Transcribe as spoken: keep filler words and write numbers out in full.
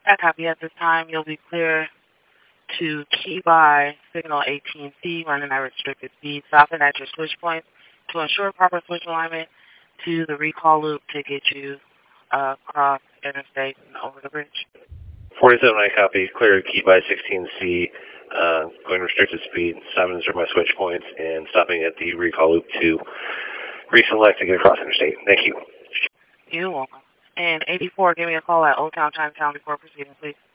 I copy. At this time, you'll be clear to key by signal eighteen C, running at restricted speed, stopping at your switch points to ensure proper switch alignment to the recall loop to get you uh, across interstate and over the bridge. forty-seven, I copy. Clear to key by sixteen C, uh, going restricted speed, stopping at my switch points, and stopping at the recall loop to reselect to get across interstate. Thank you. You're welcome. And eighty-four, give me a call at Old Town Chinatown before proceeding, please.